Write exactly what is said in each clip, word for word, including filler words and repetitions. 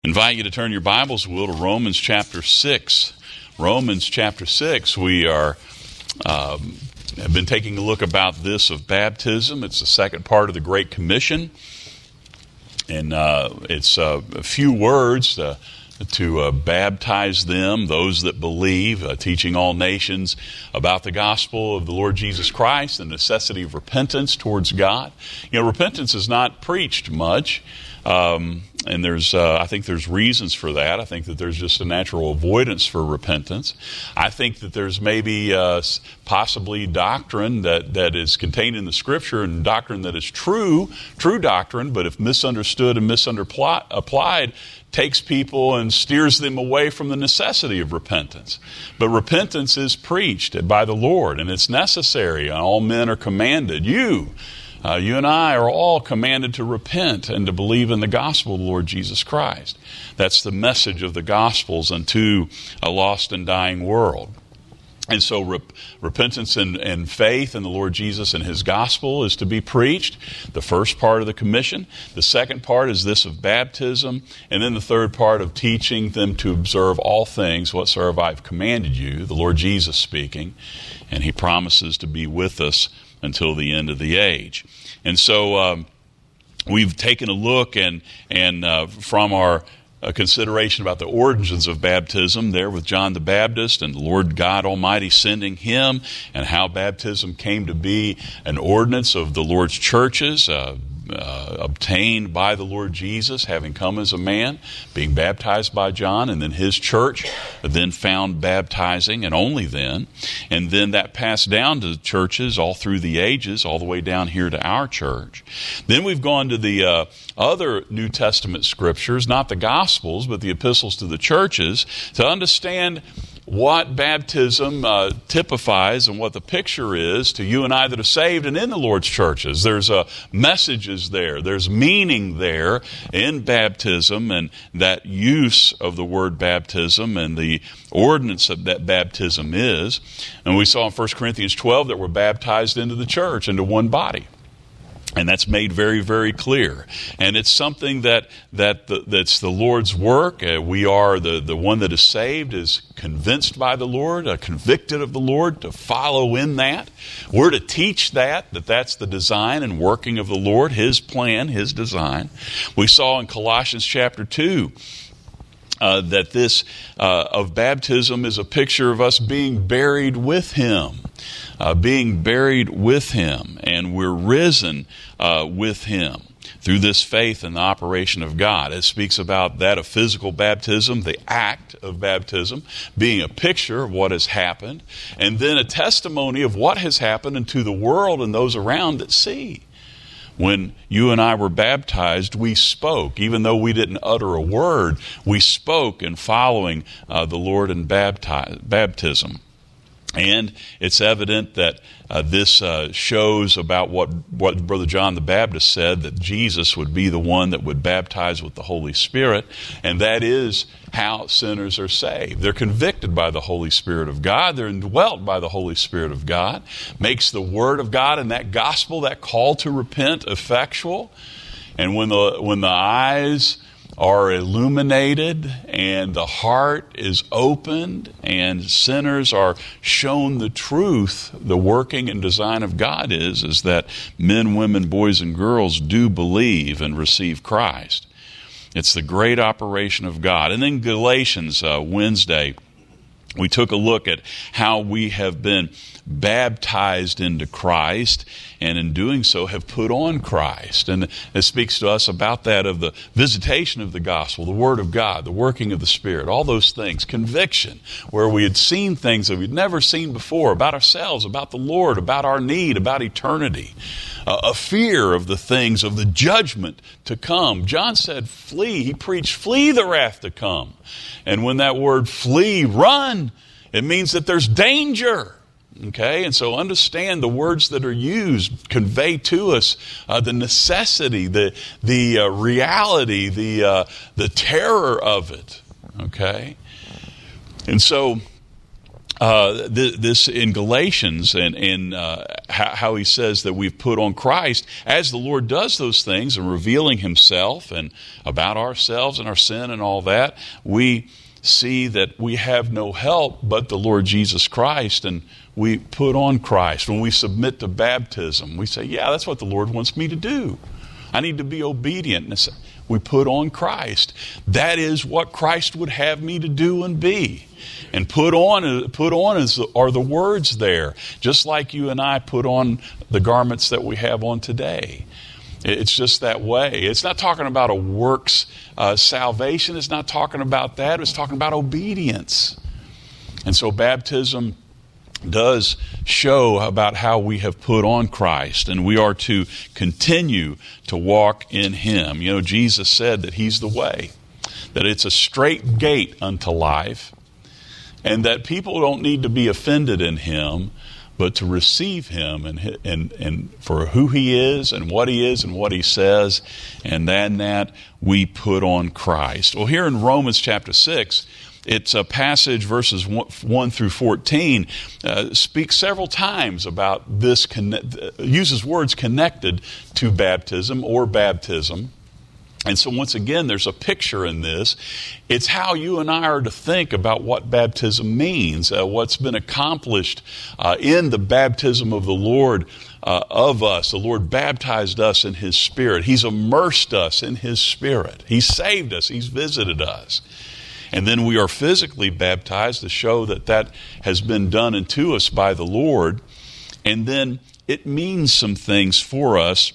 Invite you to turn your Bibles, will, to Romans chapter six. Romans chapter six, we are um, have been taking a look about this of baptism. It's the second part of the Great Commission, and uh, it's uh, a few words uh, to uh, baptize them, those that believe, uh, teaching all nations about the gospel of the Lord Jesus Christ, the necessity of repentance towards God. You know, repentance is not preached much. Um, and there's, uh, I think there's reasons for that. I think that there's just a natural avoidance for repentance. I think that there's maybe uh, possibly doctrine that, that is contained in the Scripture and doctrine that is true, true doctrine, but if misunderstood and misapplied, takes people and steers them away from the necessity of repentance. But repentance is preached by the Lord, and it's necessary, and all men are commanded. You Uh, you and I are all commanded to repent and to believe in the gospel of the Lord Jesus Christ. That's the message of the Gospels unto a lost and dying world. And so rep- repentance and, and faith in the Lord Jesus and His gospel is to be preached, the first part of the commission. The second part is this of baptism. And then the third part of teaching them to observe all things whatsoever I've commanded you, the Lord Jesus speaking. And He promises to be with us until the end of the age. And so um, we've taken a look and, and uh, from our uh, consideration about the origins of baptism there with John the Baptist and the Lord God Almighty sending him, and how baptism came to be an ordinance of the Lord's churches, uh, Uh, obtained by the Lord Jesus, having come as a man, being baptized by John, and then his church then found baptizing, and only then. And then that passed down to churches all through the ages, all the way down here to our church. Then we've gone to the uh, other New Testament scriptures, not the Gospels, but the epistles to the churches, to understand what baptism uh, typifies and what the picture is to you and I that are saved and in the Lord's churches. There's uh, messages there. There's meaning there in baptism, and that use of the word baptism and the ordinance of that baptism is. And we saw in First Corinthians twelve that we're baptized into the church, into one body. And that's made very, very clear. And it's something that that the, that's the Lord's work. Uh, we are, the, the one that is saved is convinced by the Lord, uh, convicted of the Lord, to follow in that. We're to teach that, that that's the design and working of the Lord, His plan, His design. We saw in Colossians chapter two, Uh, that this uh, of baptism is a picture of us being buried with Him, uh, being buried with Him, and we're risen uh, with Him through this faith in the operation of God. It speaks about that of physical baptism, the act of baptism, being a picture of what has happened, and then a testimony of what has happened unto the world and those around that see. When you and I were baptized, we spoke. Even though we didn't utter a word, we spoke in following uh, the Lord in bapti- baptism. And it's evident that uh, this uh, shows about what, what Brother John the Baptist said, that Jesus would be the one that would baptize with the Holy Spirit, and that is how sinners are saved. They're convicted by the Holy Spirit of God. They're indwelt by the Holy Spirit of God. Makes the Word of God and that gospel, that call to repent, effectual. And when the when the eyes are illuminated and the heart is opened and sinners are shown the truth, the working and design of God is, is that men, women, boys, and girls do believe and receive Christ. It's the great operation of God. And then Galatians, uh, Wednesday, we took a look at how we have been baptized into Christ, and in doing so have put on Christ. And it speaks to us about that, of the visitation of the gospel, the Word of God, the working of the Spirit, all those things, conviction, where we had seen things that we'd never seen before about ourselves, about the Lord, about our need, about eternity, uh, a fear of the things, of the judgment to come. John said, flee. He preached, flee the wrath to come. And when that word flee, run, it means that there's danger. Okay, and so understand the words that are used convey to us uh, the necessity, the the uh, reality, the uh, the terror of it. Okay, and so uh, th- this in Galatians, and, and uh, how, how he says that we've put on Christ, as the Lord does those things and revealing himself and about ourselves and our sin and all that, we see that we have no help but the Lord Jesus Christ, and we put on Christ. When we submit to baptism, we say, yeah, that's what the Lord wants me to do. I need to be obedient. And we put on Christ. That is what Christ would have me to do and be. And put on, put on is, are the words there, just like you and I put on the garments that we have on today. It's just that way. It's not talking about a works uh, salvation. It's not talking about that. It's talking about obedience. And so baptism does show about how we have put on Christ, and we are to continue to walk in him. You know, Jesus said that he's the way, that it's a straight gate unto life, and that people don't need to be offended in him, but to receive him and and and for who he is and what he is and what he says, and then that we put on Christ. Well, here in Romans chapter six, it's a passage, verses one through fourteen, uh, speaks several times about this, connect, uses words connected to baptism or baptism. And so once again, there's a picture in this. It's how you and I are to think about what baptism means, uh, what's been accomplished uh, in the baptism of the Lord uh, of us. The Lord baptized us in his Spirit. He's immersed us in his Spirit. He's saved us. He's visited us. And then we are physically baptized to show that that has been done unto us by the Lord. And then it means some things for us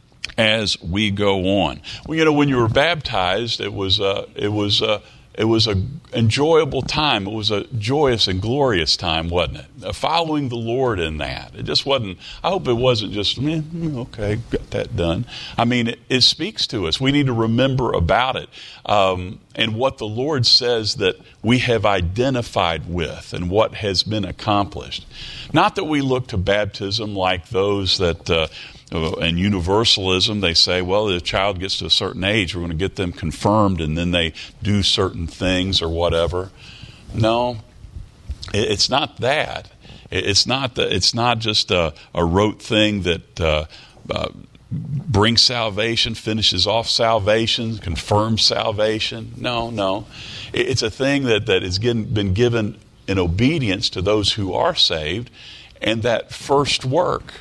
as we go on. Well, you know, when you were baptized, it was uh, it was uh, it was a enjoyable time. It was a joyous and glorious time, wasn't it? Uh, following the Lord in that. It just wasn't. I hope it wasn't just eh, okay, got that done. I mean, it, it speaks to us. We need to remember about it um, and what the Lord says that we have identified with and what has been accomplished. Not that we look to baptism like those that. Uh, And universalism, they say, well, the child gets to a certain age, we're going to get them confirmed, and then they do certain things or whatever. No, it's not that. It's not the, It's not just a, a rote thing that uh, uh, brings salvation, finishes off salvation, confirms salvation. No, no. It's a thing that, that has been given in obedience to those who are saved, and that first work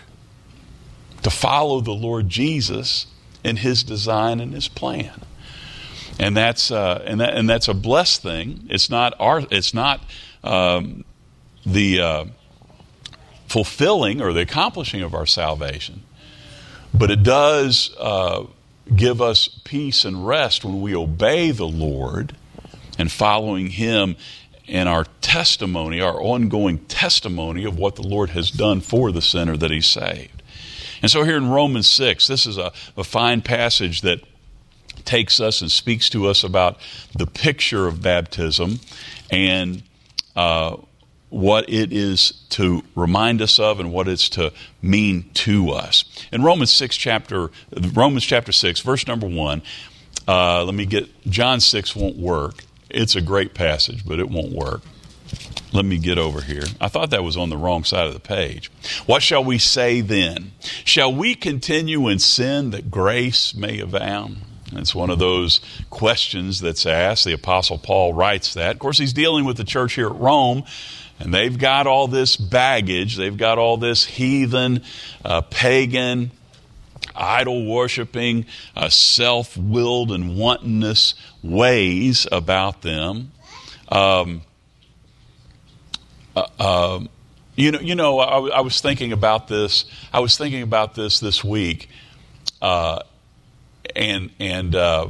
to follow the Lord Jesus in his design and his plan. And that's uh, and that and that's a blessed thing. It's not our it's not um, the uh, fulfilling or the accomplishing of our salvation, but it does uh, give us peace and rest when we obey the Lord and following him in our testimony, our ongoing testimony of what the Lord has done for the sinner that he saved. And so here in Romans six, this is a, a fine passage that takes us and speaks to us about the picture of baptism and uh, what it is to remind us of and what it's to mean to us. In Romans six chapter, Romans chapter six, verse number one, uh, let me get, John six won't work. It's a great passage, but it won't work. Let me get over here. I thought that was on the wrong side of the page. What shall we say then? Shall we continue in sin that grace may abound? It's one of those questions that's asked. The Apostle Paul writes that. Of course, he's dealing with the church here at Rome, and they've got all this baggage. They've got all this heathen, uh, pagan, idol-worshiping, uh, self-willed and wantonness ways about them. Um Uh, uh, you know, you know. I, I was thinking about this. I was thinking about this this week, uh, and and uh,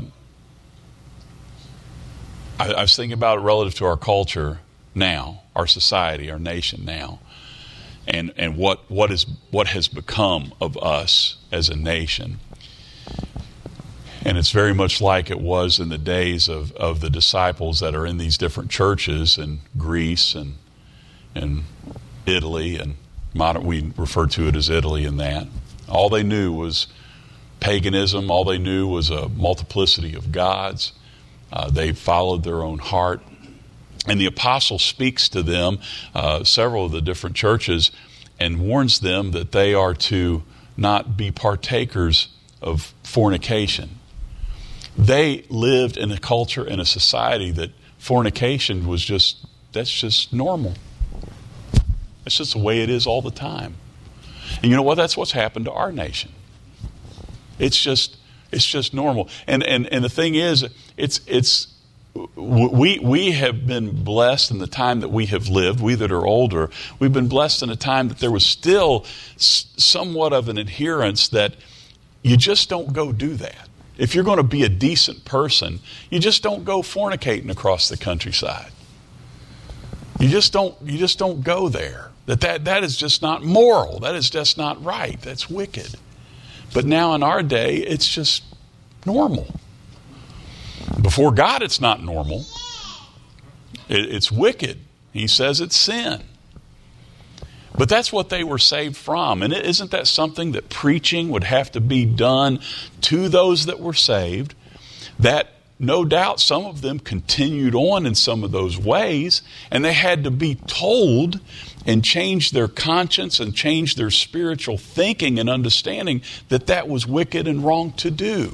I, I was thinking about it relative to our culture now, our society, our nation now, and and what what is what has become of us as a nation. And it's very much like it was in the days of of the disciples that are in these different churches in Greece and. and Italy, and modern, we refer to it as Italy in that. All they knew was paganism. All they knew was a multiplicity of gods. Uh, they followed their own heart. And the apostle speaks to them, uh, several of the different churches, and warns them that they are to not be partakers of fornication. They lived in a culture and a society that fornication was just, that's just normal. It's just the way it is all the time. And you know what? That's what's happened to our nation. It's just, it's just normal. And and and the thing is, it's it's we we have been blessed in the time that we have lived. We that are older, we've been blessed in a time that there was still somewhat of an adherence that you just don't go do that. If you're going to be a decent person, you just don't go fornicating across the countryside. You just don't you just don't go there. That that that is just not moral. That is just not right. That's wicked. But now in our day, it's just normal. Before God, it's not normal. It, it's wicked. He says it's sin. But that's what they were saved from. And isn't that something that preaching would have to be done to those that were saved? That no doubt some of them continued on in some of those ways, and they had to be told and change their conscience and change their spiritual thinking and understanding that that was wicked and wrong to do.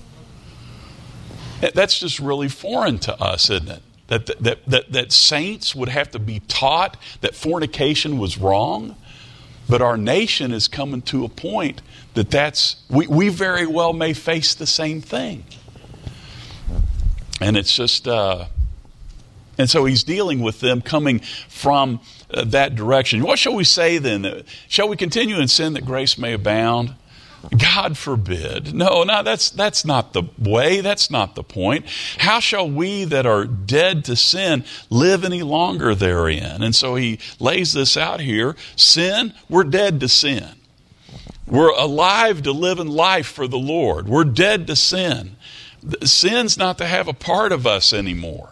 That's just really foreign to us, isn't it? That, that, that, that saints would have to be taught that fornication was wrong. But our nation is coming to a point that that's, we, we very well may face the same thing. And it's just, uh, and so he's dealing with them coming from uh, that direction. What shall we say then? Shall we continue in sin that grace may abound? God forbid. No, no, that's that's not the way. That's not the point. How shall we that are dead to sin live any longer therein? And so he lays this out here. Sin, we're dead to sin. We're alive to live in life for the Lord. We're dead to sin. Sin's not to have a part of us anymore.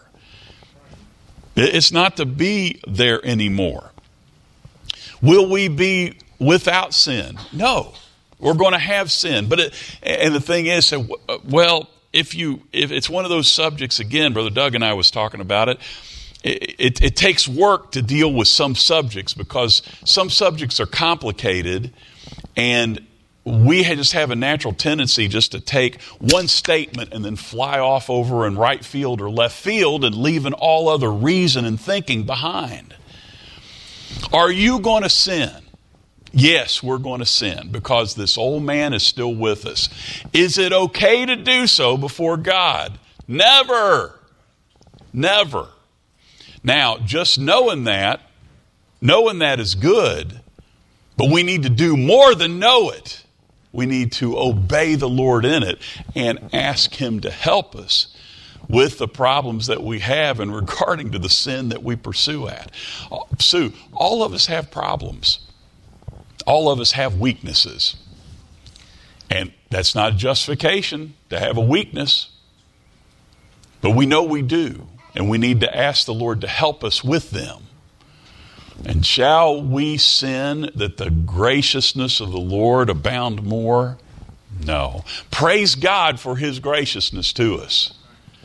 It's not to be there anymore. Will we be without sin? No. We're going to have sin. But it, and the thing is, well, if you if it's one of those subjects, again, Brother Doug and I was talking about it, it, it, it takes work to deal with some subjects because some subjects are complicated, and we just have a natural tendency just to take one statement and then fly off over in right field or left field and leaving all other reason and thinking behind. Are you going to sin? Yes, we're going to sin because this old man is still with us. Is it okay to do so before God? Never. Never. Now, just knowing that, knowing that is good, but we need to do more than know it. We need to obey the Lord in it and ask Him to help us with the problems that we have in regarding to the sin that we pursue at. Pursue. All of us have problems. All of us have weaknesses. And that's not a justification to have a weakness. But we know we do. And we need to ask the Lord to help us with them. And shall we sin that the graciousness of the Lord abound more? No. Praise God for His graciousness to us.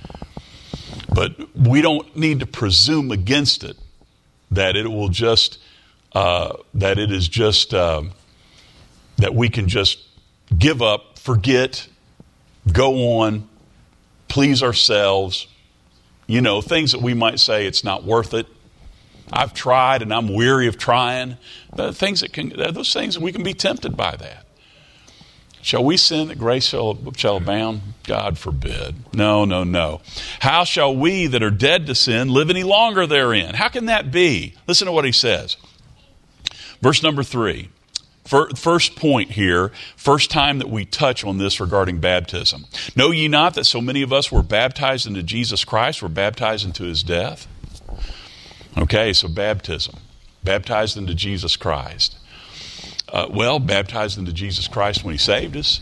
But we don't need to presume against it that it will just, uh, that it is just, uh, that we can just give up, forget, go on, please ourselves. You know, things that we might say it's not worth it. I've tried and I'm weary of trying. The things that can, those things, we can be tempted by that. Shall we sin that grace shall, shall abound? God forbid. No, no, no. How shall we that are dead to sin live any longer therein? How can that be? Listen to what he says. Verse number three. First point here, first time that we touch on this regarding baptism. Know ye not that so many of us were baptized into Jesus Christ, were baptized into His death? Okay, so baptism. Baptized into Jesus Christ. Uh, well, baptized into Jesus Christ when He saved us.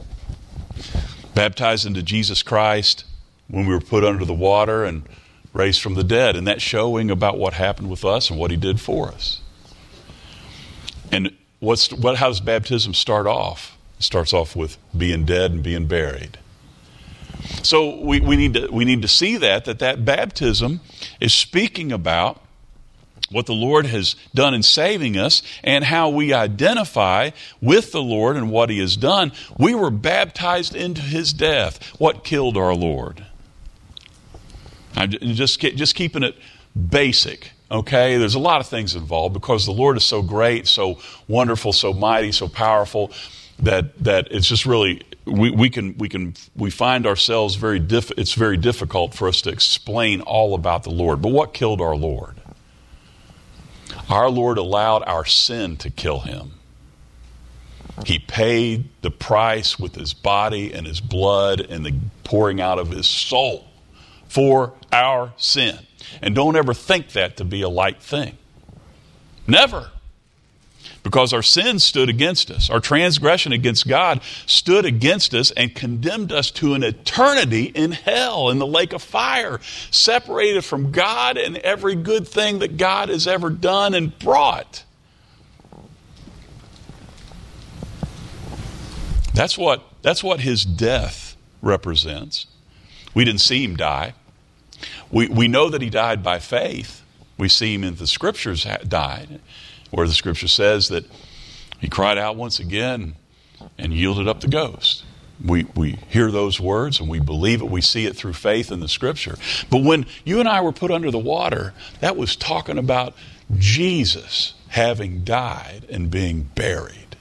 Baptized into Jesus Christ when we were put under the water and raised from the dead. And that's showing about what happened with us and what He did for us. And what's what? How does baptism start off? It starts off with being dead and being buried. So we, we need to we need to see that, that that baptism is speaking about what the Lord has done in saving us and how we identify with the Lord and what he has done. We were baptized into his death. What killed our Lord? I'm just, just keeping it basic, okay? There's a lot of things involved because the Lord is so great, so wonderful, so mighty, so powerful that that it's just really we, we can we can we find ourselves very diff, it's very difficult for us to explain all about the Lord. But what killed our Lord? Our Lord allowed our sin to kill him. He paid the price with his body and his blood and the pouring out of his soul for our sin. And don't ever think that to be a light thing. Never. Because our sin stood against us. Our transgression against God stood against us and condemned us to an eternity in hell, in the lake of fire, separated from God and every good thing that God has ever done and brought. That's what, that's what his death represents. We didn't see him die. We, we know that he died by faith. We see him in the scriptures died, where the scripture says that he cried out once again and yielded up the ghost. We we hear those words and we believe it. We see it through faith in the scripture. But when you and I were put under the water, that was talking about Jesus having died and being buried.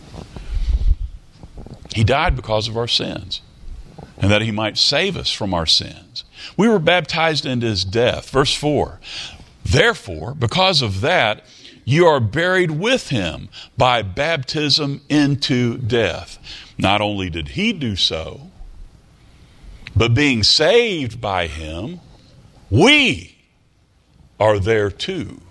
He died because of our sins, and that he might save us from our sins. We were baptized into his death. Verse four, therefore, because of that, you are buried with him by baptism into death. Not only did he do so, but being saved by him, we are there too.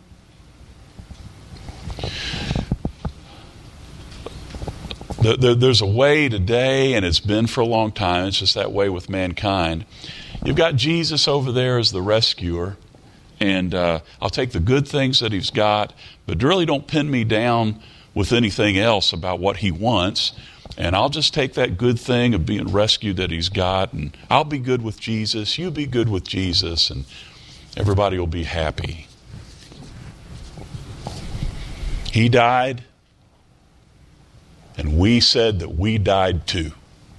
There's a way today, and it's been for a long time, it's just that way with mankind. You've got Jesus over there as the rescuer, and uh, I'll take the good things that he's got, but really don't pin me down with anything else about what he wants, and I'll just take that good thing of being rescued that he's got, and I'll be good with Jesus, you be good with Jesus, and everybody will be happy. He died, and we said that we died too.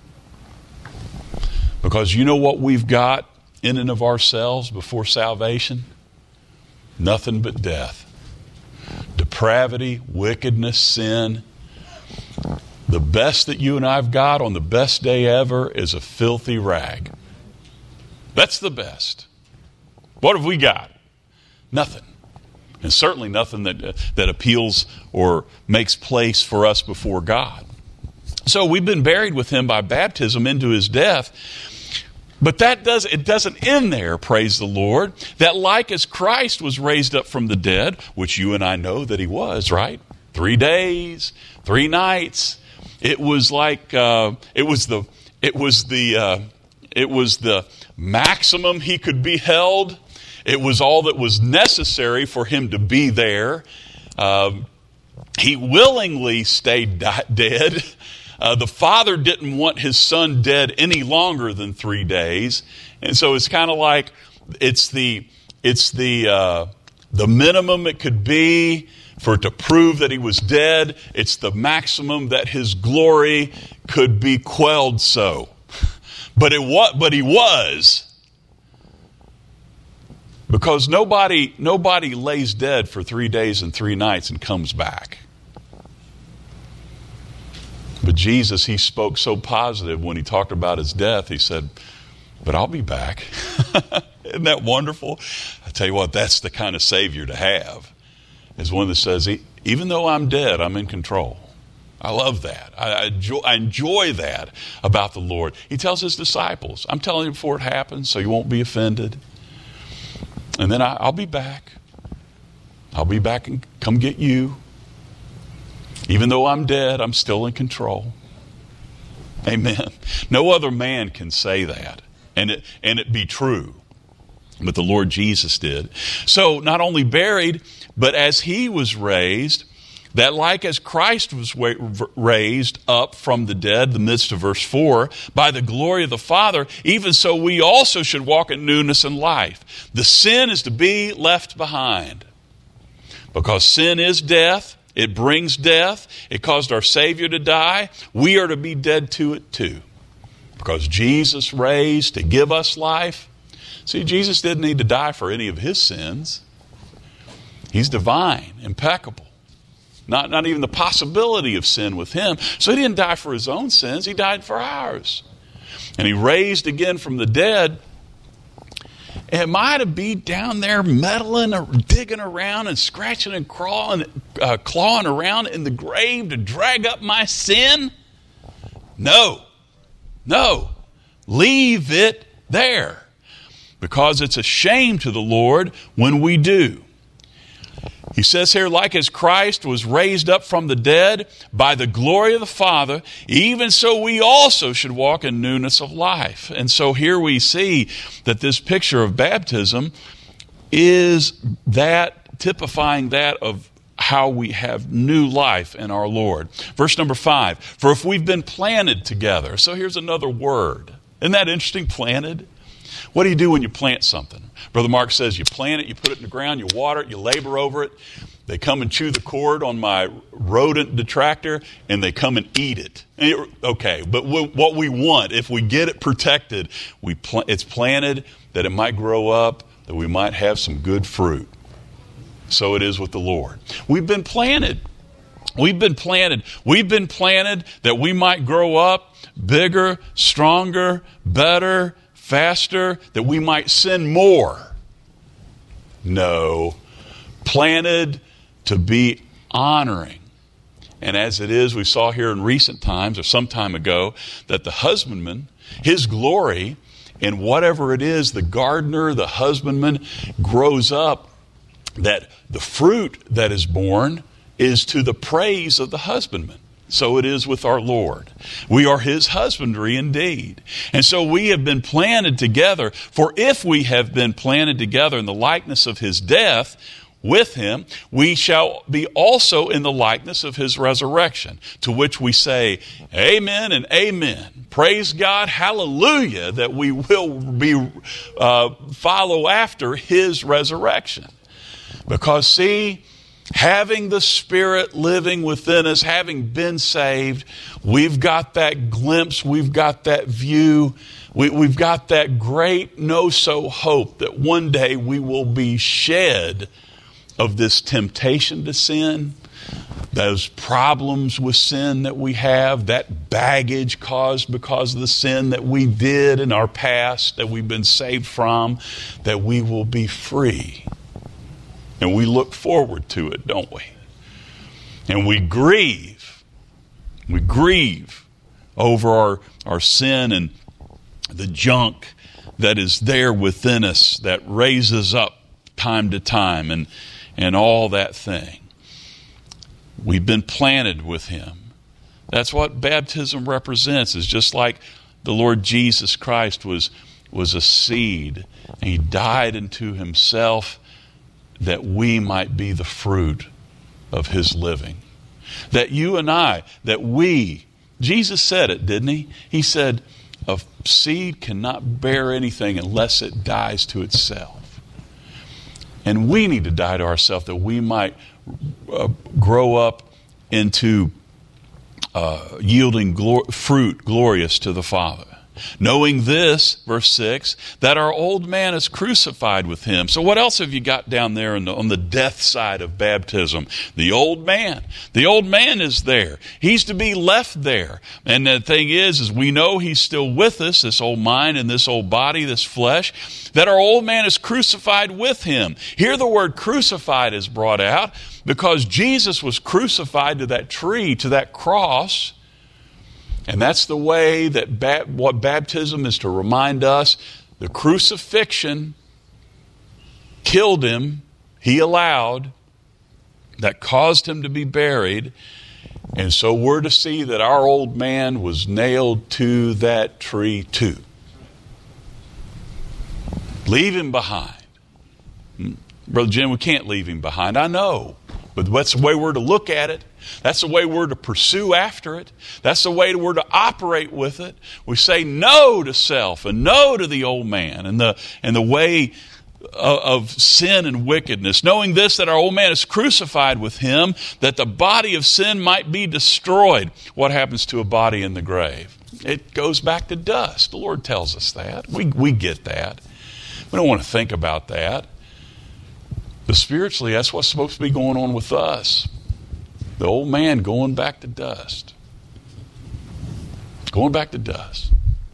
Because you know what we've got in and of ourselves before salvation? Nothing but death. Depravity, wickedness, sin. The best that you and I've got on the best day ever is a filthy rag. That's the best. What have we got? Nothing. And certainly nothing that uh, that appeals or makes place for us before God. So we've been buried with him by baptism into his death. But that does it doesn't end there, praise the Lord. That like as Christ was raised up from the dead, which you and I know that he was, right? Three days, three nights. It was like uh, it was the it was the uh, it was the maximum he could be held. It was all that was necessary for him to be there. Um, he willingly stayed di- dead. Uh, the Father didn't want his Son dead any longer than three days, and so it's kind of like it's the it's the uh, the minimum it could be for to prove that he was dead. It's the maximum that his glory could be quelled. So, but it was, but he was. Because nobody nobody lays dead for three days and three nights and comes back. But Jesus, he spoke so positive when he talked about his death. He said, but I'll be back. Isn't that wonderful? I tell you what, that's the kind of Savior to have. Is one that says, even though I'm dead, I'm in control. I love that. I enjoy, I enjoy that about the Lord. He tells his disciples, I'm telling you before it happens so you won't be offended. And then I, I'll be back. I'll be back and come get you. Even though I'm dead, I'm still in control. Amen. No other man can say that and it, and it be true. But the Lord Jesus did. So not only buried, but as he was raised, That like as Christ was raised up from the dead, the midst of verse four, by the glory of the Father, even so we also should walk in newness and life. The sin is to be left behind. Because sin is death, it brings death, it caused our Savior to die, we are to be dead to it too. Because Jesus raised to give us life. See, Jesus didn't need to die for any of his sins. He's divine, impeccable. Not, not even the possibility of sin with him. So he didn't die for his own sins. He died for ours. And he raised again from the dead. Am I to be down there meddling or digging around and scratching and crawling, uh, clawing around in the grave to drag up my sin? No. No. Leave it there. Because it's a shame to the Lord when we do. He says here, like as Christ was raised up from the dead by the glory of the Father, even so we also should walk in newness of life. And so here we see that this picture of baptism is that, typifying that of how we have new life in our Lord. Verse number five, for if we've been planted together. So here's another word. Isn't that interesting, planted? What do you do when you plant something? Brother Mark says you plant it, you put it in the ground, you water it, you labor over it. They come and chew the cord on my rodent detractor, and they come and eat it. And it okay, but we, what we want, if we get it protected, we pl- it's planted that it might grow up, that we might have some good fruit. So it is with the Lord. We've been planted. We've been planted. We've been planted that we might grow up bigger, stronger, better, faster, that we might sin more. No. Planted to be honoring. And as it is, we saw here in recent times, or some time ago, that the husbandman, his glory in whatever it is, the gardener, the husbandman, grows up, that the fruit that is born is to the praise of the husbandman. So it is with our Lord. We are his husbandry indeed. And so we have been planted together. For if we have been planted together in the likeness of his death with him, we shall be also in the likeness of his resurrection. To which we say, amen and amen. Praise God, hallelujah, that we will be uh, follow after his resurrection. Because see, having the Spirit living within us, having been saved, we've got that glimpse, we've got that view, we, we've got that great know-so hope that one day we will be shed of this temptation to sin, those problems with sin that we have, that baggage caused because of the sin that we did in our past, that we've been saved from, that we will be free. And we look forward to it, don't we? And we grieve. We grieve over our, our sin and the junk that is there within us that raises up time to time and, and all that thing. We've been planted with him. That's what baptism represents. It's just like the Lord Jesus Christ was, was a seed, and he died into himself that we might be the fruit of his living. That you and I, that we, Jesus said it, didn't he? He said, a seed cannot bear anything unless it dies to itself. And we need to die to ourselves that we might uh, grow up into uh, yielding glor- fruit glorious to the Father. Knowing this, verse six, that our old man is crucified with him. So what else have you got down there on the, on the death side of baptism? The old man. The old man is there. He's to be left there. And the thing is, is we know he's still with us, this old mind and this old body, this flesh, that our old man is crucified with him. Here the word crucified is brought out because Jesus was crucified to that tree, to that cross. And that's the way that ba- what baptism is to remind us. The crucifixion killed him. He allowed. That caused him to be buried. And so we're to see that our old man was nailed to that tree too. Leave him behind. Brother Jim, we can't leave him behind. I know. But that's the way we're to look at it. That's the way we're to pursue after it. That's the way we're to operate with it. We say no to self and no to the old man and the and the way of, of sin and wickedness. Knowing this, that our old man is crucified with him, that the body of sin might be destroyed. What happens to a body in the grave? It goes back to dust. The Lord tells us that. We we get that. We don't want to think about that. But spiritually, that's what's supposed to be going on with us. The old man going back to dust. Going back to dust.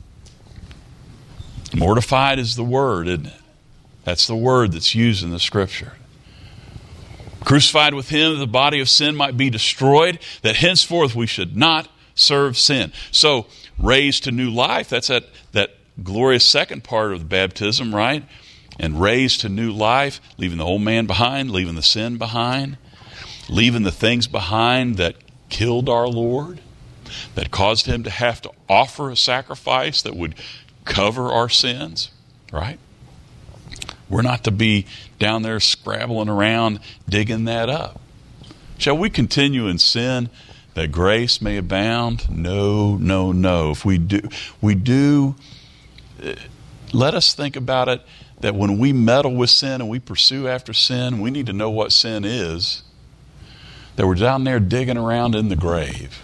Mortified is the word, isn't it? That's the word that's used in the scripture. Crucified with him, that the body of sin might be destroyed, that henceforth we should not serve sin. So, raised to new life, that's that, that glorious second part of the baptism, right? And raised to new life, leaving the old man behind, leaving the sin behind, leaving the things behind that killed our Lord, that caused him to have to offer a sacrifice that would cover our sins, right? We're not to be down there scrabbling around digging that up. Shall we continue in sin that grace may abound? No, no, no. If we do, we do, let us think about it, that when we meddle with sin and we pursue after sin, we need to know what sin is, that we're down there digging around in the grave.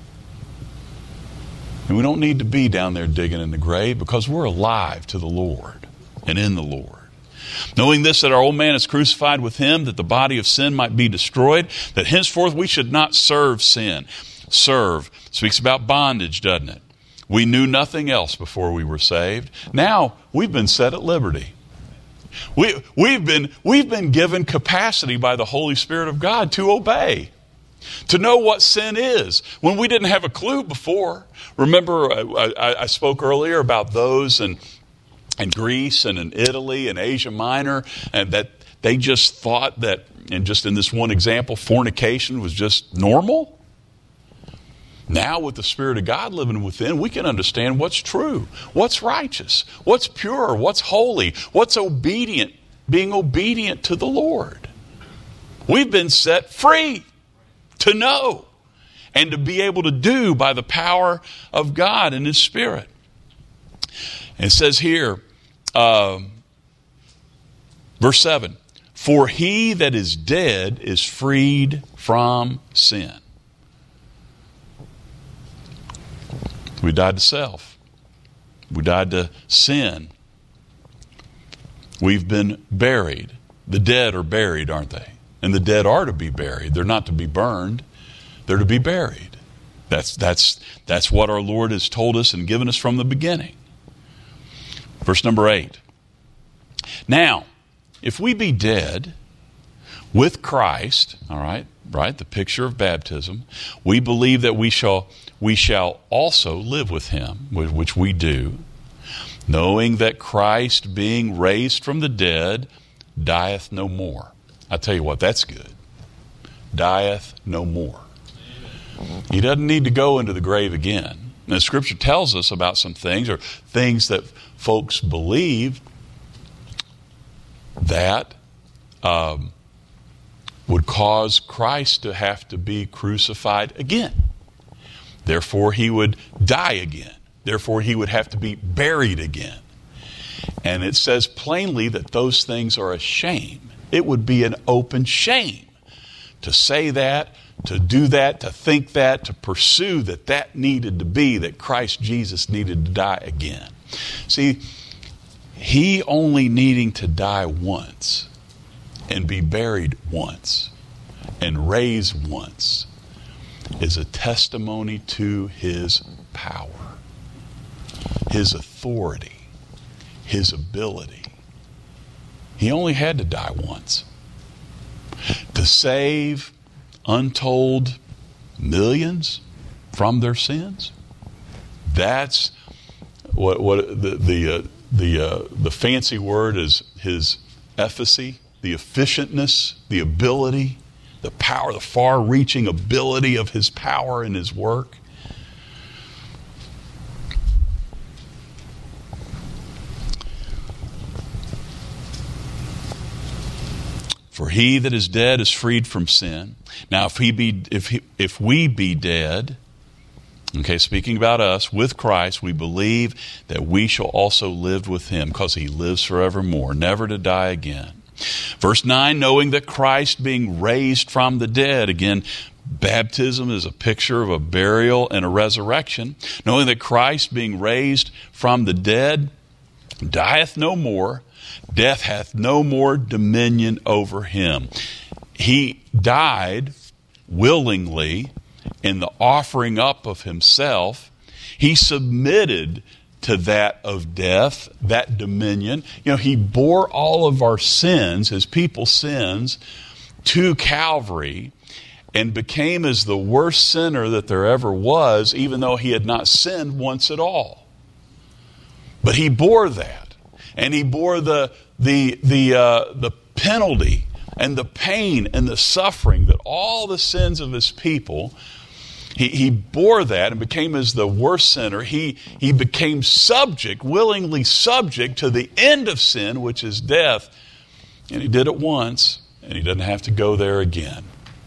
And we don't need to be down there digging in the grave because we're alive to the Lord and in the Lord. Knowing this, that our old man is crucified with him, that the body of sin might be destroyed, that henceforth we should not serve sin. Serve speaks about bondage, doesn't it? We knew nothing else before we were saved. Now we've been set at liberty. We, we've been, we've been given capacity by the Holy Spirit of God to obey, to know what sin is, when we didn't have a clue before. Remember, I, I, I spoke earlier about those in, in Greece and in Italy and Asia Minor, and that they just thought that, and just in this one example, fornication was just normal. Now with the Spirit of God living within, we can understand what's true, what's righteous, what's pure, what's holy, what's obedient, being obedient to the Lord. We've been set free to know and to be able to do by the power of God and His Spirit. And it says here, uh, verse seven, for he that is dead is freed from sin. We died to self. We died to sin. We've been buried. The dead are buried, aren't they? And the dead are to be buried. They're not to be burned. They're to be buried. That's, that's, that's what our Lord has told us and given us from the beginning. Verse number eight. Now, if we be dead with Christ, all right, right, the picture of baptism, we believe that we shall we shall also live with him, which we do, knowing that Christ, being raised from the dead, dieth no more. I tell you what, that's good. Dieth no more. He doesn't need to go into the grave again. And the Scripture tells us about some things, or things that folks believe that um, would cause Christ to have to be crucified again. Therefore, he would die again. Therefore, he would have to be buried again. And it says plainly that those things are a shame. It would be an open shame to say that, to do that, to think that, to pursue that that needed to be, that Christ Jesus needed to die again. See, he only needing to die once and be buried once and raised once is a testimony to his power, his authority, his ability. He only had to die once to save untold millions from their sins. That's what what the the uh, the uh, the fancy word is his efficacy, the efficientness, the ability, the power, the far-reaching ability of his power and his work. For he that is dead is freed from sin. Now, if he be, if he, if we be dead, okay, speaking about us, with Christ, we believe that we shall also live with him, because he lives forevermore, never to die again. Verse nine, knowing that Christ being raised from the dead, again, baptism is a picture of a burial and a resurrection. Knowing that Christ being raised from the dead dieth no more, death hath no more dominion over him. He died willingly in the offering up of himself. He submitted to that of death, that dominion. You know, he bore all of our sins, his people's sins, to Calvary, and became as the worst sinner that there ever was, even though he had not sinned once at all. But he bore that, and he bore the the the uh, the penalty and the pain and the suffering that all the sins of his people. He, he bore that and became as the worst sinner. He, he became subject, willingly subject to the end of sin, which is death. And he did it once, and he doesn't have to go there again.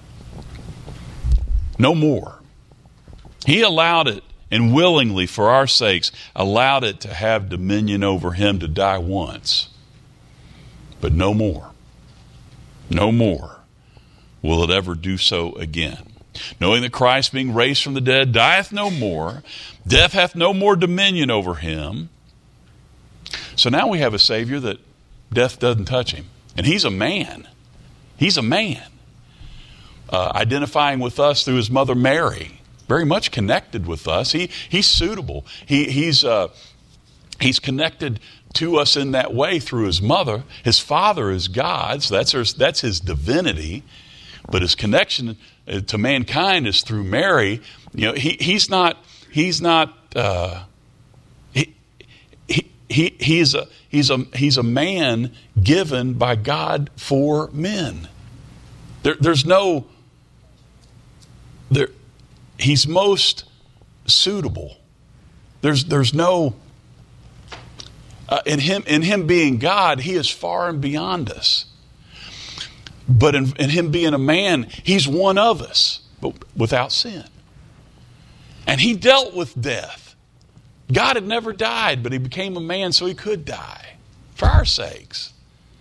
No more. He allowed it, and willingly, for our sakes, allowed it to have dominion over him, to die once. But no more. No more will it ever do so again. Knowing that Christ being raised from the dead dieth no more, death hath no more dominion over him. So now we have a Savior that death doesn't touch him. And he's a man. He's a man. Uh, identifying with us through his mother Mary. Very much connected with us. He He's suitable. He, he's, uh, he's connected to us in that way through his mother. His father is God, so that's, her, that's his divinity. But his connection to mankind is through Mary. You know, he, he's not. He's not. Uh, he, he, he, he's a. He's a. He's a man given by God for men. There, there's no. There, he's most suitable. There's. There's no. Uh, in him. In him being God, he is far and beyond us. But in, in him being a man, he's one of us, but without sin. And he dealt with death. God had never died, but he became a man so he could die for our sakes.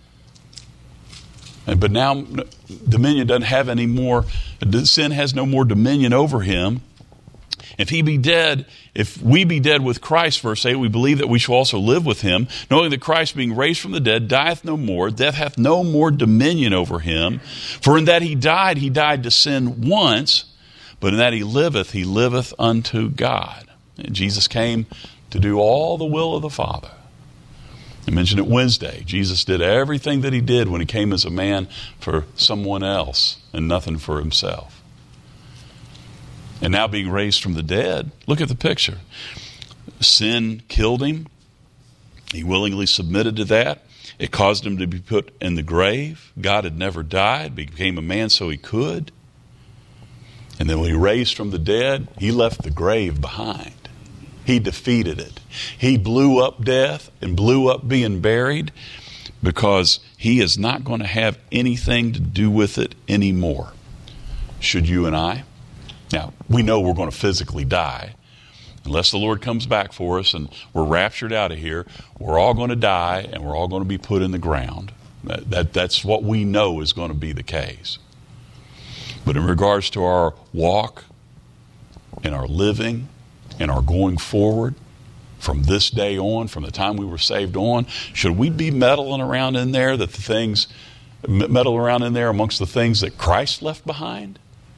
And, but now dominion doesn't have any more, sin has no more dominion over him. If he be dead, if we be dead with Christ, verse eight, we believe that we shall also live with him, knowing that Christ being raised from the dead dieth no more, death hath no more dominion over him. For in that he died, he died to sin once, but in that he liveth, he liveth unto God. And Jesus came to do all the will of the Father. I mentioned it Wednesday. Jesus did everything that he did when he came as a man for someone else and nothing for himself. And now being raised from the dead, look at the picture. Sin killed him. He willingly submitted to that. It caused him to be put in the grave. God had never died, but he became a man so he could. And then when he raised from the dead, he left the grave behind. He defeated it. He blew up death and blew up being buried, because he is not going to have anything to do with it anymore. Should you and I? Now, we know we're going to physically die. Unless the Lord comes back for us and we're raptured out of here, we're all going to die and we're all going to be put in the ground. That, that, that's what we know is going to be the case. But in regards to our walk and our living and our going forward from this day on, from the time we were saved on, should we be meddling around in there that the things, meddle around in there amongst the things that Christ left behind?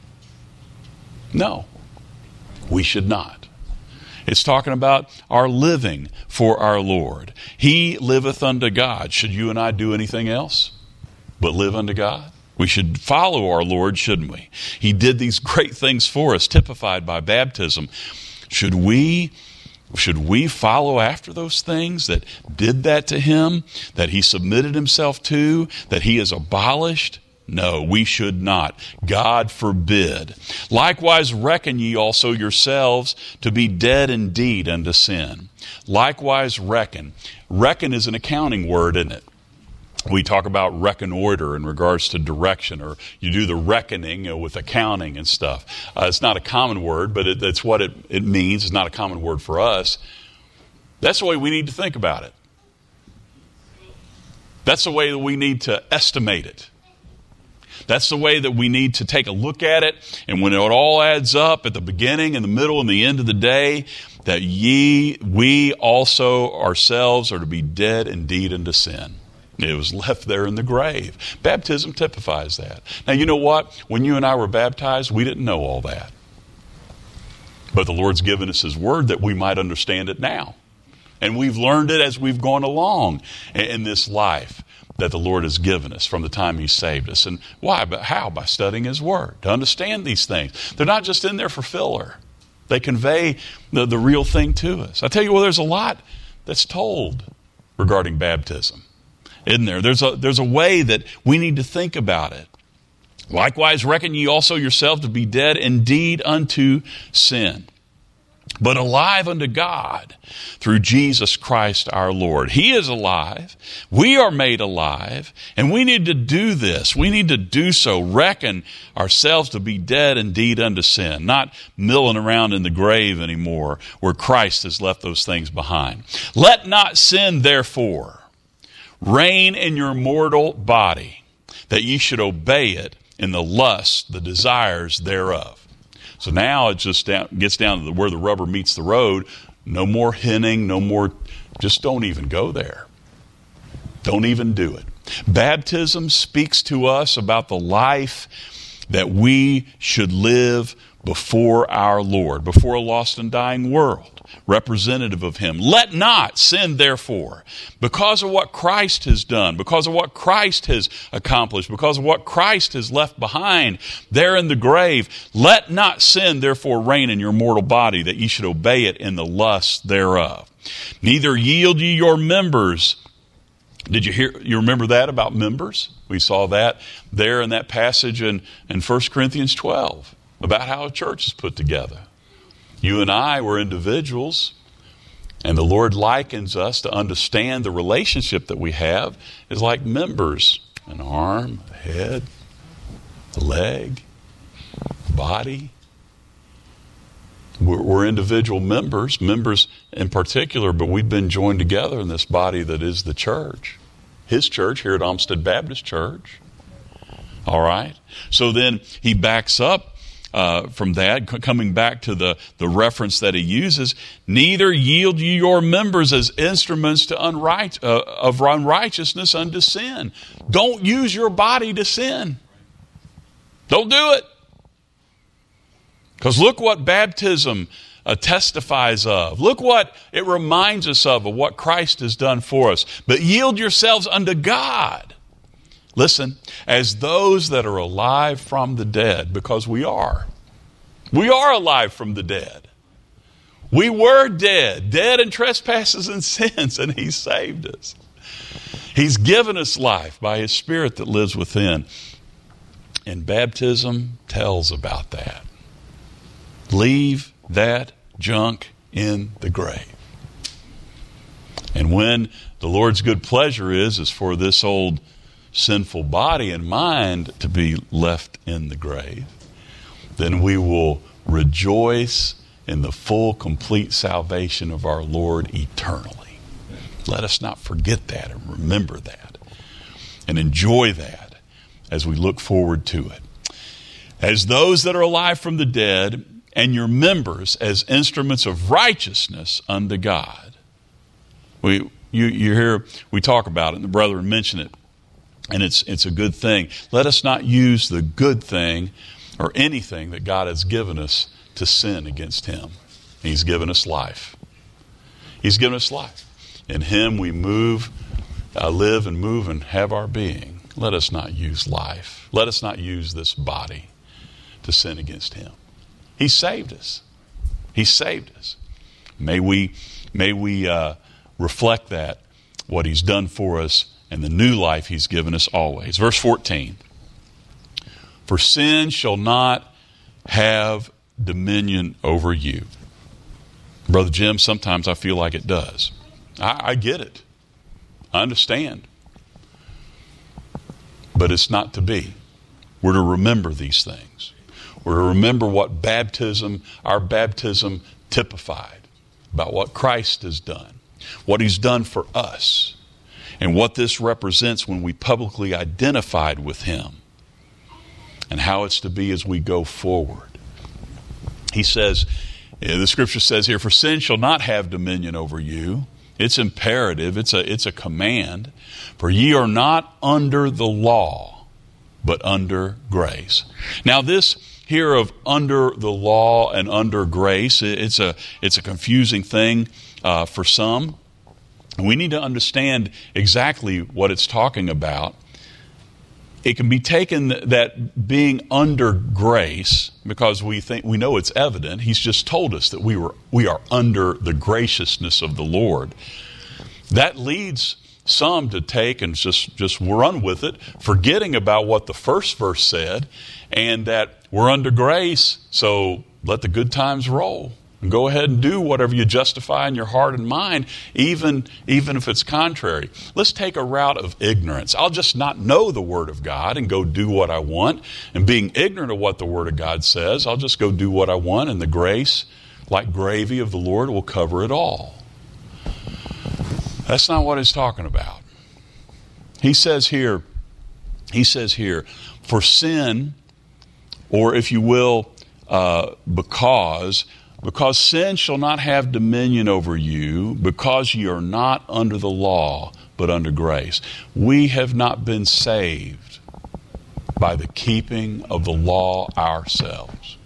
No, we should not. It's talking about our living for our Lord. He liveth unto God. Should you and I do anything else but live unto God? We should follow our Lord, shouldn't we? He did these great things for us, typified by baptism. Should we, should we follow after those things that did that to him, that he submitted himself to, that he has abolished? No, we should not. God forbid. Likewise reckon ye also yourselves to be dead indeed unto sin. Likewise reckon. Reckon is an accounting word, isn't it? we talk about reconnoiter in regards to direction, or you do the reckoning, you know, with accounting and stuff. Uh, it's not a common word, but it, that's what it, it means. It's not a common word for us. That's the way we need to think about it. That's the way that we need to estimate it. That's the way that we need to take a look at it. And when it all adds up at the beginning and the middle and the end of the day, that ye, we also ourselves are to be dead indeed unto sin. It was left there in the grave. Baptism typifies that. Now, you know what? When you and I were baptized, we didn't know all that. But the Lord's given us His Word that we might understand it now. And we've learned it as we've gone along in this life that the Lord has given us from the time He saved us. And why? But how? By studying His Word, to understand these things. They're not just in there for filler. They convey the, the real thing to us. I tell you, well, there's a lot that's told regarding baptism. Isn't there? There's a, there's a way that we need to think about it. Likewise, reckon ye also yourself to be dead indeed unto sin, but alive unto God through Jesus Christ our Lord. He is alive. We are made alive. And we need to do this. We need to do so. Reckon ourselves to be dead indeed unto sin. Not milling around in the grave anymore where Christ has left those things behind. Let not sin therefore reign in your mortal body, that ye should obey it in the lust, the desires thereof. So now it just down, gets down to the, where the rubber meets the road. No more hinting, no more, just don't even go there. Don't even do it. Baptism speaks to us about the life that we should live before our Lord, before a lost and dying world, representative of Him. Let not sin, therefore, because of what Christ has done, because of what Christ has accomplished, because of what Christ has left behind there in the grave, let not sin, therefore, reign in your mortal body, that ye should obey it in the lust thereof. Neither yield ye your members. Did you hear? You remember that about members? We saw that there in that passage in, in First Corinthians twelve. About how a church is put together. You and I were individuals, and the Lord likens us to understand the relationship that we have is like members. An arm, a head, a leg, body. We're, we're individual members, members in particular, but we've been joined together in this body that is the church. His church here at Olmsted Baptist Church. All right? So then he backs up Uh, from that, c- coming back to the, the reference that he uses, neither yield ye your members as instruments to unright, uh, of unrighteousness unto sin. Don't use your body to sin. Don't do it. Because look what baptism uh, testifies of. Look what it reminds us of, of what Christ has done for us. But yield yourselves unto God. Listen, as those that are alive from the dead, because we are. We are alive from the dead. We were dead, dead in trespasses and sins, and He saved us. He's given us life by His Spirit that lives within. And baptism tells about that. Leave that junk in the grave. And when the Lord's good pleasure is, is for this old sinful body and mind to be left in the grave, then we will rejoice in the full, complete salvation of our Lord eternally. Let us not forget that and remember that and enjoy that as we look forward to it. As those that are alive from the dead, and your members as instruments of righteousness unto God. We, you, you hear, we talk about it, and the brethren mention it. And it's it's a good thing. Let us not use the good thing or anything that God has given us to sin against Him. He's given us life. He's given us life. In Him we move, uh, live and move and have our being. Let us not use life. Let us not use this body to sin against Him. He saved us. He saved us. May we, may we uh, reflect that, what He's done for us, and the new life He's given us always. Verse fourteen. For sin shall not have dominion over you. Brother Jim, sometimes I feel like it does. I, I get it. I understand. but it's not to be. We're to remember these things. We're to remember what baptism, our baptism typified, about what Christ has done, what he's done for us, and what this represents when we publicly identified with him, and how it's to be as we go forward. He says, the scripture says here, for sin shall not have dominion over you. It's imperative. It's a, it's a command. For ye are not under the law, but under grace. Now this here of under the law and under grace, it's a, it's a confusing thing uh, for some. We need to understand exactly what it's talking about. It can be taken that being under grace, because we think we know it's evident. He's just told us that we were we are under the graciousness of the Lord. That leads some to take and just, just run with it, forgetting about what the first verse said, and that we're under grace, so let the good times roll. And go ahead and do whatever you justify in your heart and mind, even, even if it's contrary. Let's take a route of ignorance. I'll just not know the Word of God and go do what I want. And being ignorant of what the Word of God says, I'll just go do what I want, and the grace, like gravy of the Lord, will cover it all. That's not what he's talking about. He says here, he says here, for sin, or if you will, uh, because... Because sin shall not have dominion over you, because ye are not under the law, but under grace. We have not been saved by the keeping of the law ourselves.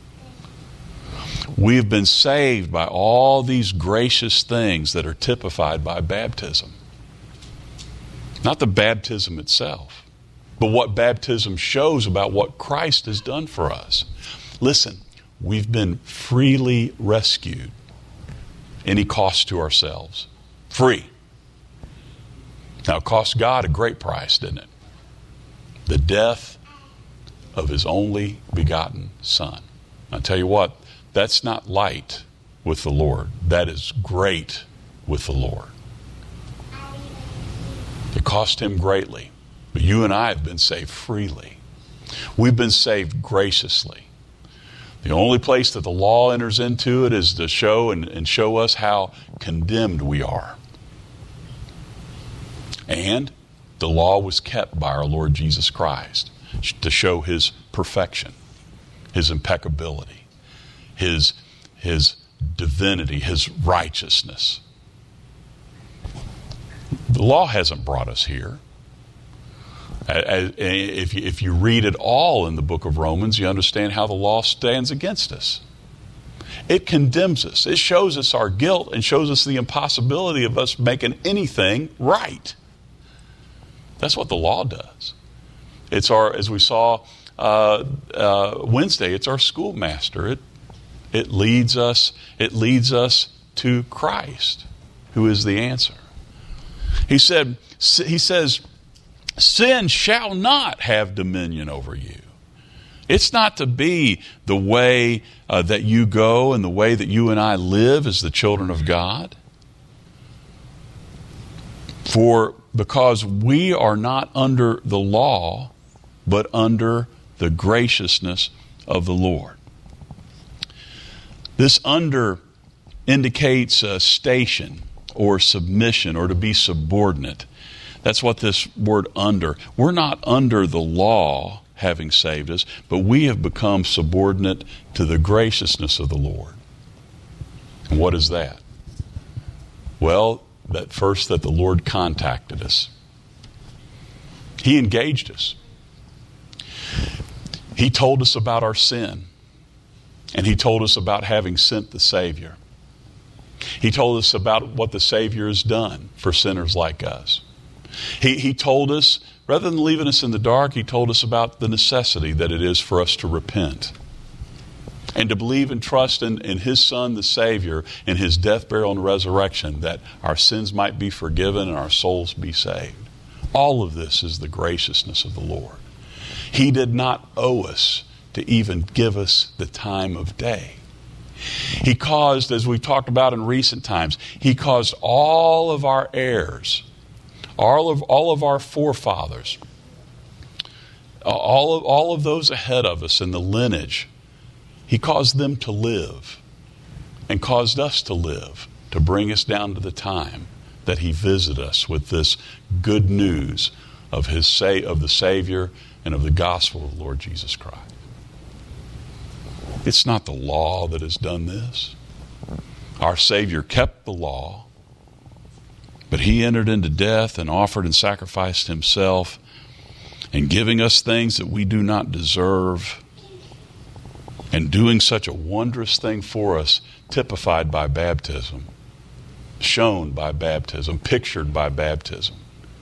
We have been saved by all these gracious things that are typified by baptism. Not the baptism itself, but what baptism shows about what Christ has done for us. Listen. We've been freely rescued. Any cost to ourselves. Free. Now, it cost God a great price, didn't it? The death of his only begotten Son. I'll tell you what, that's not light with the Lord. That is great with the Lord. It cost him greatly. But you and I have been saved freely. We've been saved graciously. The only place that the law enters into it is to show and, and show us how condemned we are. And the law was kept by our Lord Jesus Christ to show his perfection, his impeccability, his, his divinity, his righteousness. The law hasn't brought us here. If you, if you read it all in the book of Romans, you understand how the law stands against us. It condemns us. It shows us our guilt and shows us the impossibility of us making anything right. That's what the law does. It's our, as we saw uh, uh, Wednesday, it's our schoolmaster. It it leads us. It leads us to Christ, who is the answer. He said. He says. Sin shall not have dominion over you. It's not to be the way uh, that you go and the way that you and I live as the children of God. For because we are not under the law, but under the graciousness of the Lord. This under indicates a station or submission or to be subordinate. That's what this word under. We're not under the law having saved us, but we have become subordinate to the graciousness of the Lord. And what is that? Well, that first that the Lord contacted us. He engaged us. He told us about our sin. And he told us about having sent the Savior. He told us about what the Savior has done for sinners like us. He, he told us, rather than leaving us in the dark, he told us about the necessity that it is for us to repent and to believe and trust in, in his Son, the Savior, in his death, burial, and resurrection, that our sins might be forgiven and our souls be saved. All of this is the graciousness of the Lord. He did not owe us to even give us the time of day. He caused, as we've talked about in recent times, he caused all of our heirs, all of, all of our forefathers, all of, all of those ahead of us in the lineage, he caused them to live and caused us to live to bring us down to the time that he visited us with this good news of his say of the Savior and of the gospel of the Lord Jesus Christ. It's not the law that has done this. Our Savior kept the law, but he entered into death and offered and sacrificed himself, and giving us things that we do not deserve, and doing such a wondrous thing for us, typified by baptism, shown by baptism, pictured by baptism.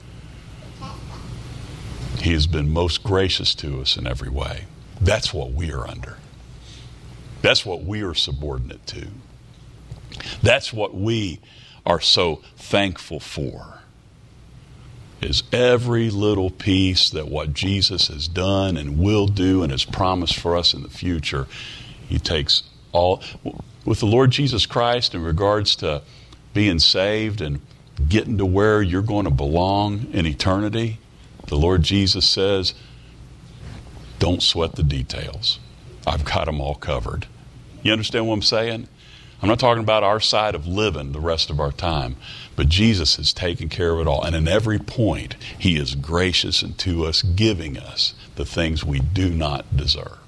He has been most gracious to us in every way. That's what we are under. That's what we are subordinate to. That's what we are so thankful for, is every little piece that what Jesus has done and will do and has promised for us in the future. He takes all, with the Lord Jesus Christ in regards to being saved and getting to where you're going to belong in eternity. The Lord Jesus says, don't sweat the details. I've got them all covered. You understand what I'm saying? I'm not talking about our side of living the rest of our time, but Jesus has taken care of it all. And in every point, he is gracious unto us, giving us the things we do not deserve.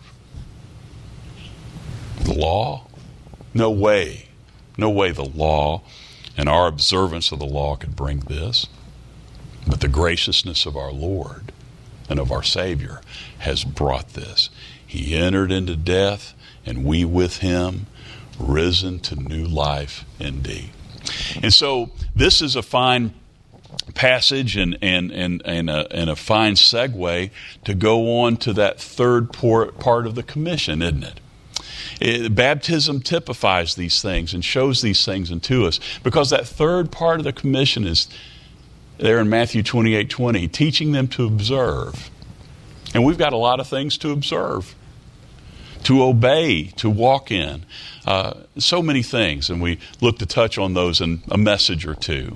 The law? No way. No way the law and our observance of the law could bring this. But the graciousness of our Lord and of our Savior has brought this. He entered into death, and we with him risen to new life indeed. And so this is a fine passage and and and and a, and a fine segue to go on to that third part of the commission, isn't it? It, baptism typifies these things and shows these things unto us, because that third part of the commission is there in Matthew twenty-eight twenty, teaching them to observe. And we've got a lot of things to observe, to obey, to walk in. Uh, so many things, and we look to touch on those in a message or two.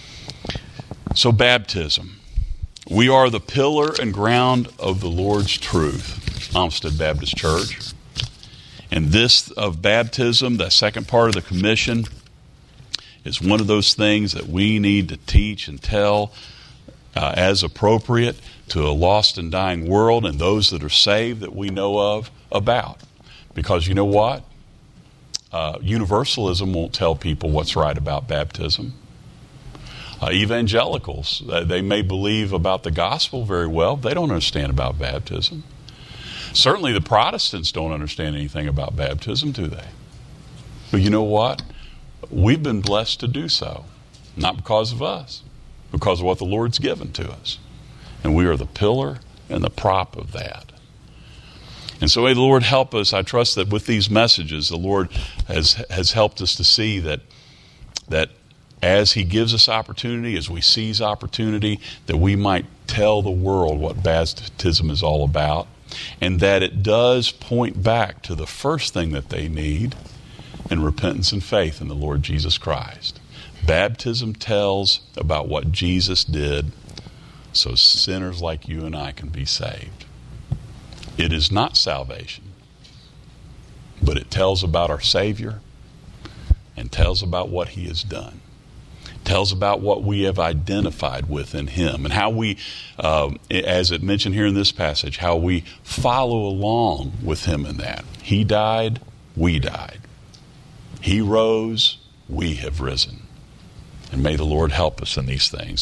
So baptism. We are the pillar and ground of the Lord's truth, Olmsted Baptist Church. And this of baptism, the second part of the commission, is one of those things that we need to teach and tell uh, as appropriate to a lost and dying world and those that are saved that we know of about. Because you know what? Uh, universalism won't tell people what's right about baptism. Uh, evangelicals, uh, they may believe about the gospel very well. They don't understand about baptism. Certainly the Protestants don't understand anything about baptism, do they? But you know what? We've been blessed to do so. Not because of us, because of what the Lord's given to us. And we are the pillar and the prop of that. And so may the Lord help us. I trust that with these messages, the Lord has has helped us to see that that as he gives us opportunity, as we seize opportunity, that we might tell the world what baptism is all about, and that it does point back to the first thing that they need, in repentance and faith in the Lord Jesus Christ. Baptism tells about what Jesus did so sinners like you and I can be saved. It is not salvation, but it tells about our Savior and tells about what he has done. Tells about what we have identified with in him and how we, uh, as it mentioned here in this passage, how we follow along with him in that. He died, we died. He rose, we have risen. And may the Lord help us in these things.